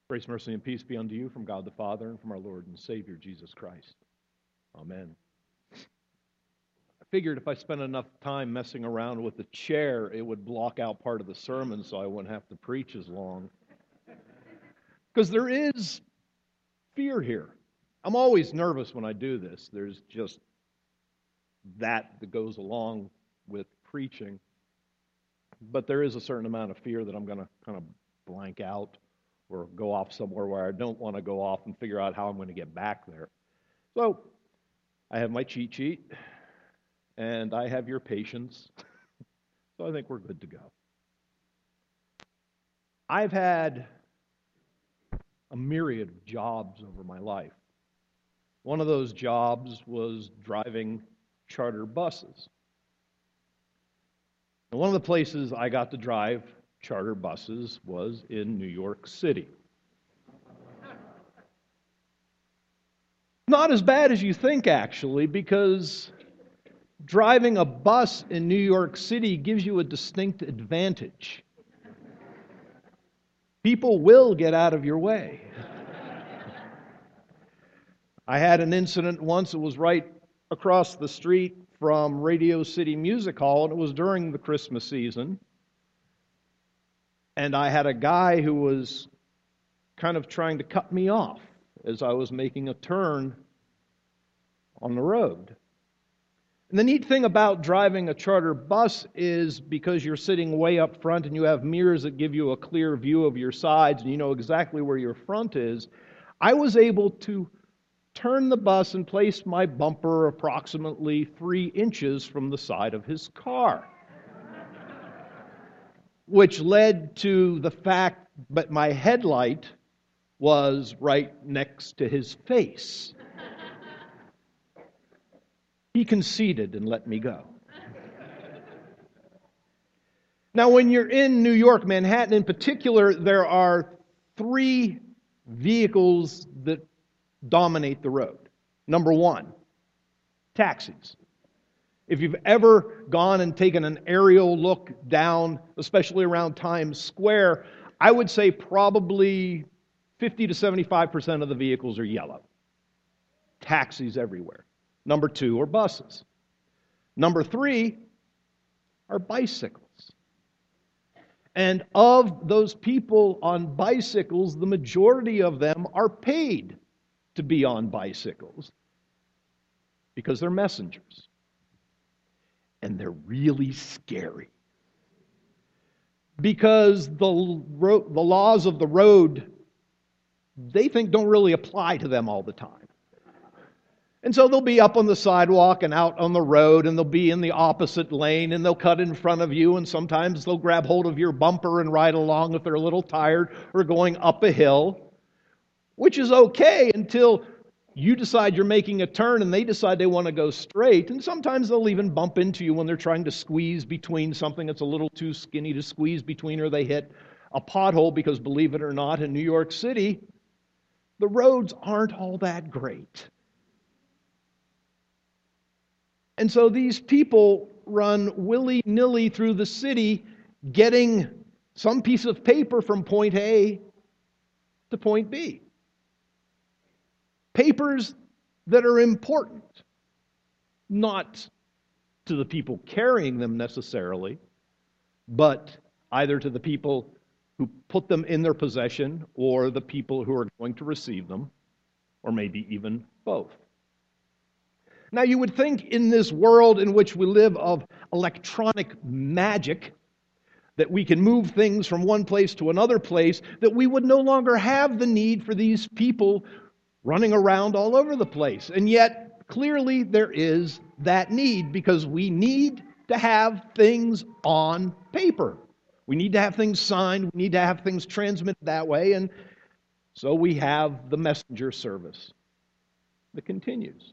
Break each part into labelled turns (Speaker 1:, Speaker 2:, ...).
Speaker 1: Grace, mercy, and peace be unto you from God the Father and from our Lord and Savior, Jesus Christ. Amen. I figured if I spent enough time messing around with the chair, it would block out part of the sermon so I wouldn't have to preach as long. Because there is fear here. I'm always nervous when I do this. There's just that goes along with preaching. But there is a certain amount of fear that I'm going to kind of blank out or go off somewhere where I don't want to go off and figure out how I'm going to get back there. So I have my cheat sheet, and I have your patience. So I think we're good to go. I've had a myriad of jobs over my life. One of those jobs was driving charter buses. And one of the places I got to drive charter buses was in New York City. Not as bad as you think, actually, because driving a bus in New York City gives you a distinct advantage. People will get out of your way. I had an incident once. It was right across the street from Radio City Music Hall, and it was during the Christmas season. And I had a guy who was kind of trying to cut me off as I was making a turn on the road. And the neat thing about driving a charter bus is because you're sitting way up front and you have mirrors that give you a clear view of your sides and you know exactly where your front is, I was able to turn the bus and place my bumper approximately 3 inches from the side of his car. Which led to the fact that my headlight was right next to his face. He conceded and let me go. Now, when you're in New York, Manhattan in particular, there are 3 vehicles that dominate the road. Number 1, taxis. If you've ever gone and taken an aerial look down, especially around Times Square, I would say probably 50 to 75% of the vehicles are yellow. Taxis everywhere. Number 2 are buses. Number 3 are bicycles. And of those people on bicycles, the majority of them are paid to be on bicycles because they're messengers. And they're really scary. Because the laws of the road, they think don't really apply to them all the time. And so they'll be up on the sidewalk and out on the road, and they'll be in the opposite lane, and they'll cut in front of you, and sometimes they'll grab hold of your bumper and ride along if they're a little tired or going up a hill, which is okay until you decide you're making a turn and they decide they want to go straight. And sometimes they'll even bump into you when they're trying to squeeze between something that's a little too skinny to squeeze between, or they hit a pothole because, believe it or not, in New York City, the roads aren't all that great. And so these people run willy-nilly through the city getting some piece of paper from point A to point B. Papers that are important, not to the people carrying them necessarily, but either to the people who put them in their possession or the people who are going to receive them, or maybe even both. Now, you would think in this world in which we live of electronic magic, that we can move things from one place to another place, that we would no longer have the need for these people running around all over the place. And yet, clearly there is that need, because we need to have things on paper. We need to have things signed. We need to have things transmitted that way. And so we have the messenger service that continues.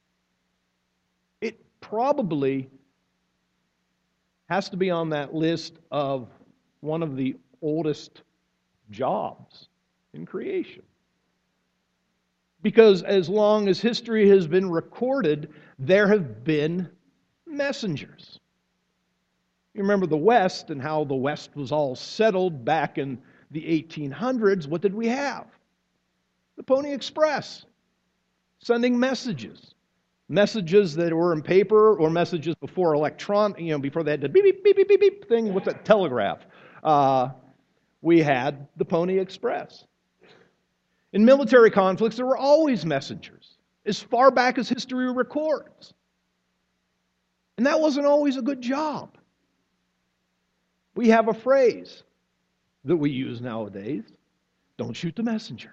Speaker 1: It probably has to be on that list of one of the oldest jobs in creation. Because as long as history has been recorded, there have been messengers. You remember the West and how the West was all settled back in the 1800s, what did we have? The Pony Express, sending messages. Messages that were in paper or messages before before they had the beep, beep, beep, beep, beep, beep thing, what's that, telegraph. We had the Pony Express. In military conflicts, there were always messengers, as far back as history records. And that wasn't always a good job. We have a phrase that we use nowadays, don't shoot the messenger.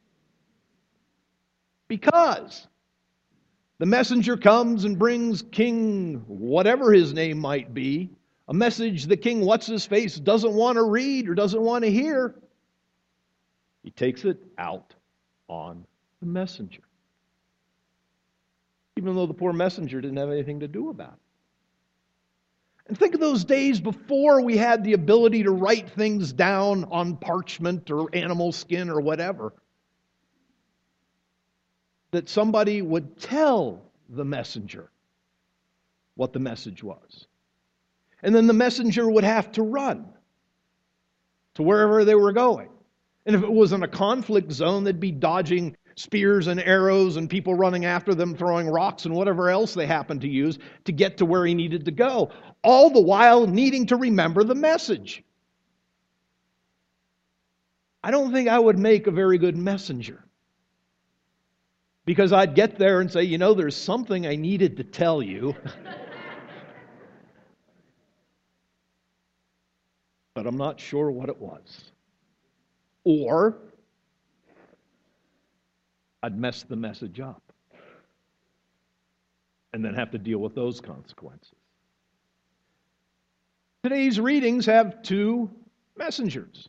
Speaker 1: Because the messenger comes and brings King, whatever his name might be, a message that King What's-His-Face doesn't want to read or doesn't want to hear. He takes it out on the messenger. Even though the poor messenger didn't have anything to do about it. And think of those days before we had the ability to write things down on parchment or animal skin or whatever. That somebody would tell the messenger what the message was. And then the messenger would have to run to wherever they were going. And if it was in a conflict zone, they'd be dodging spears and arrows and people running after them, throwing rocks and whatever else they happened to use to get to where he needed to go. All the while needing to remember the message. I don't think I would make a very good messenger. Because I'd get there and say, there's something I needed to tell you. But I'm not sure what it was. Or I'd mess the message up. And then have to deal with those consequences. Today's readings have two messengers.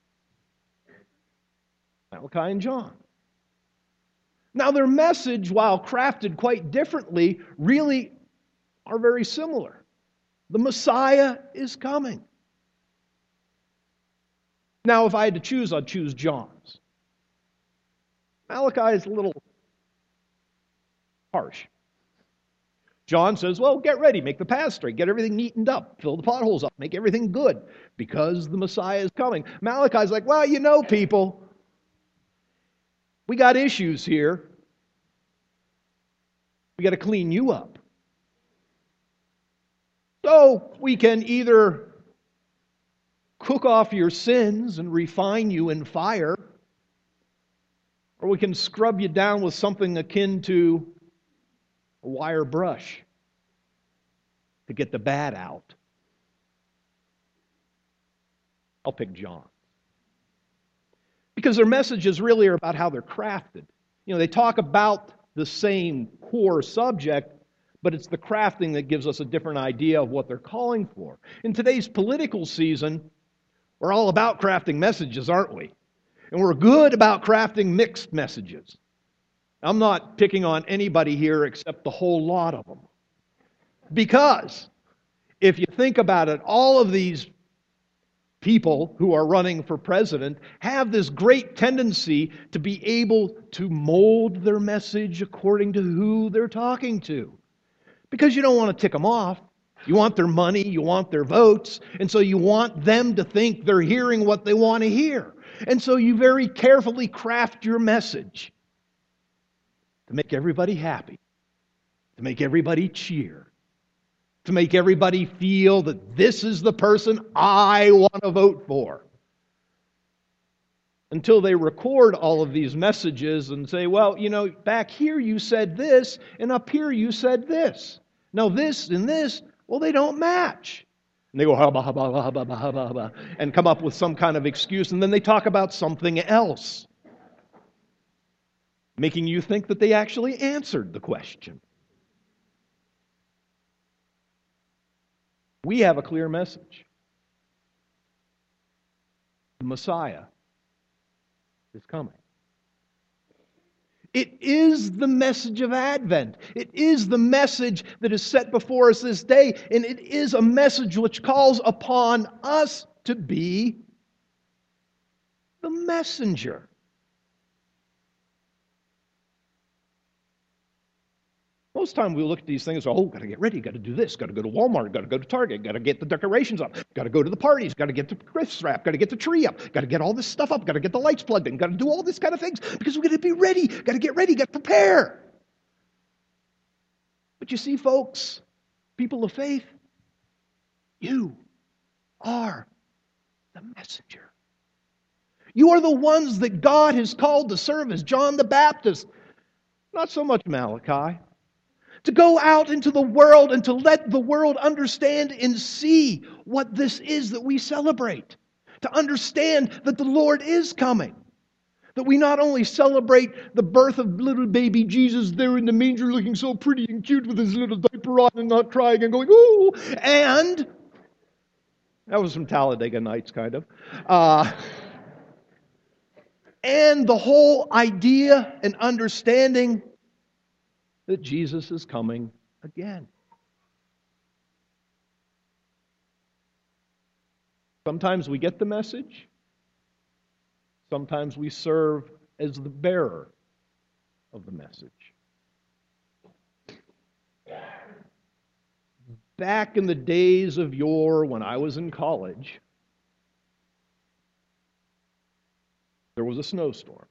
Speaker 1: Malachi and John. Now their message, while crafted quite differently, really are very similar. The Messiah is coming. Now if I had to choose, I'd choose John's. Malachi is a little harsh. John says, well, get ready, make the path straight, get everything neatened up, fill the potholes up, make everything good, because the Messiah is coming. Malachi's like, well, people, we got issues here. We got to clean you up. So we can either cook off your sins and refine you in fire, or we can scrub you down with something akin to a wire brush to get the bad out. I'll pick John. Because their messages really are about how they're crafted. They talk about the same core subject, but it's the crafting that gives us a different idea of what they're calling for. In today's political season, we're all about crafting messages, aren't we? And we're good about crafting mixed messages. I'm not picking on anybody here except the whole lot of them. Because if you think about it, all of these people who are running for president have this great tendency to be able to mold their message according to who they're talking to. Because you don't want to tick them off. You want their money, you want their votes, and so you want them to think they're hearing what they want to hear. And so you very carefully craft your message to make everybody happy, to make everybody cheer, to make everybody feel that this is the person I want to vote for. Until they record all of these messages and say, well, back here you said this, and up here you said this. Now this and this, well, they don't match. And they go, hubba, hubba, hubba, hubba, hubba, hubba, and come up with some kind of excuse, and then they talk about something else, making you think that they actually answered the question. We have a clear message. The Messiah is coming. It is the message of Advent. It is the message that is set before us this day, and it is a message which calls upon us to be the messenger. Most time we look at these things, oh, got to get ready, got to do this, got to go to Walmart, got to go to Target, got to get the decorations up, got to go to the parties, got to get the Christmas wrap, got to get the tree up, got to get all this stuff up, got to get the lights plugged in, got to do all this kind of things because we're going to be ready, got to get ready, got to prepare. But you see, folks, people of faith, you are the messenger. You are the ones that God has called to serve as John the Baptist, not so much Malachi. To go out into the world and to let the world understand and see what this is that we celebrate. To understand that the Lord is coming. That we not only celebrate the birth of little baby Jesus there in the manger looking so pretty and cute with his little diaper on and not crying and going, ooh, and that was from Talladega Nights, kind of. And the whole idea and understanding that Jesus is coming again. Sometimes we get the message. Sometimes we serve as the bearer of the message. Back in the days of yore when I was in college, there was a snowstorm.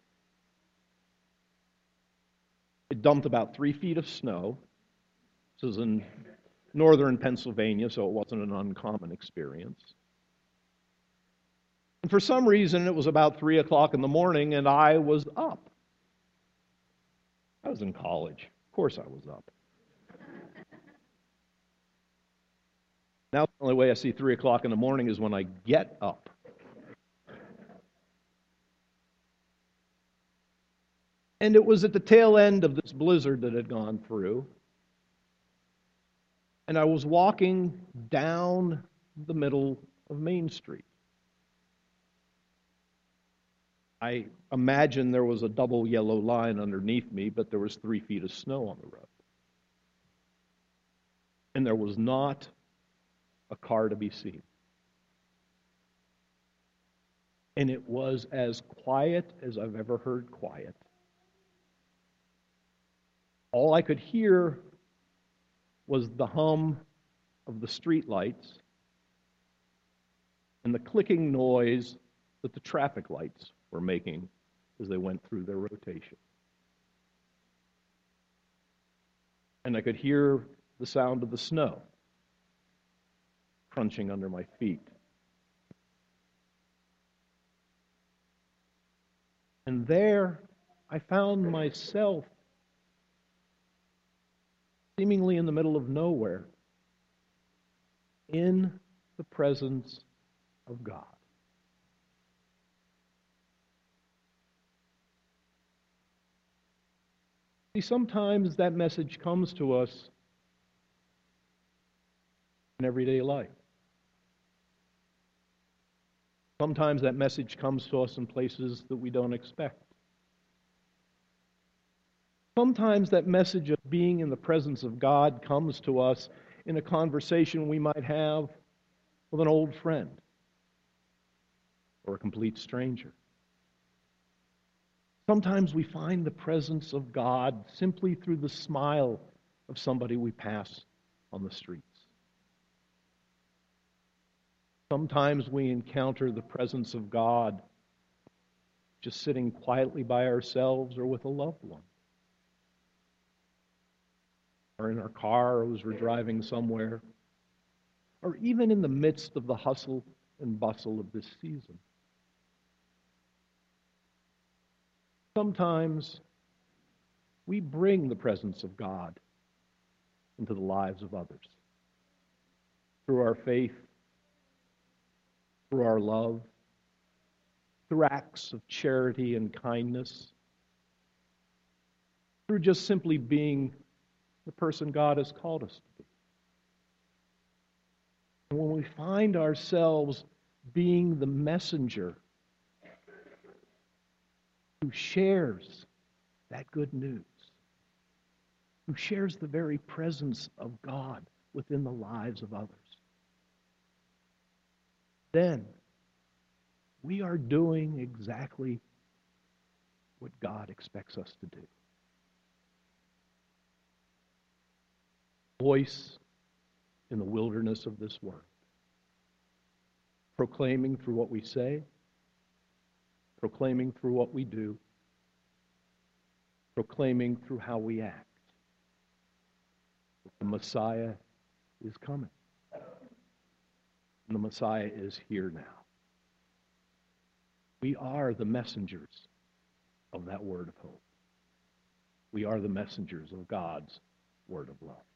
Speaker 1: It dumped about 3 feet of snow. This was in northern Pennsylvania, so it wasn't an uncommon experience. And for some reason, it was about 3 o'clock in the morning, and I was up. I was in college. Of course I was up. Now the only way I see 3 o'clock in the morning is when I get up. And it was at the tail end of this blizzard that had gone through. And I was walking down the middle of Main Street. I imagine there was a double yellow line underneath me, but there was 3 feet of snow on the road. And there was not a car to be seen. And it was as quiet as I've ever heard quiet. All I could hear was the hum of the street lights and the clicking noise that the traffic lights were making as they went through their rotation. And I could hear the sound of the snow crunching under my feet. And there I found myself seemingly in the middle of nowhere, in the presence of God. See, sometimes that message comes to us in everyday life. Sometimes that message comes to us in places that we don't expect. Sometimes that message of being in the presence of God comes to us in a conversation we might have with an old friend or a complete stranger. Sometimes we find the presence of God simply through the smile of somebody we pass on the streets. Sometimes we encounter the presence of God just sitting quietly by ourselves or with a loved one, or in our car as we're driving somewhere, or even in the midst of the hustle and bustle of this season. Sometimes we bring the presence of God into the lives of others through our faith, through our love, through acts of charity and kindness, through just simply being the person God has called us to be. And when we find ourselves being the messenger who shares that good news, who shares the very presence of God within the lives of others, then we are doing exactly what God expects us to do. voice in the wilderness of this world, proclaiming through what we say, proclaiming through what we do, proclaiming through how we act, that the Messiah is coming. And the Messiah is here now. We are the messengers of that word of hope. We are the messengers of God's word of love.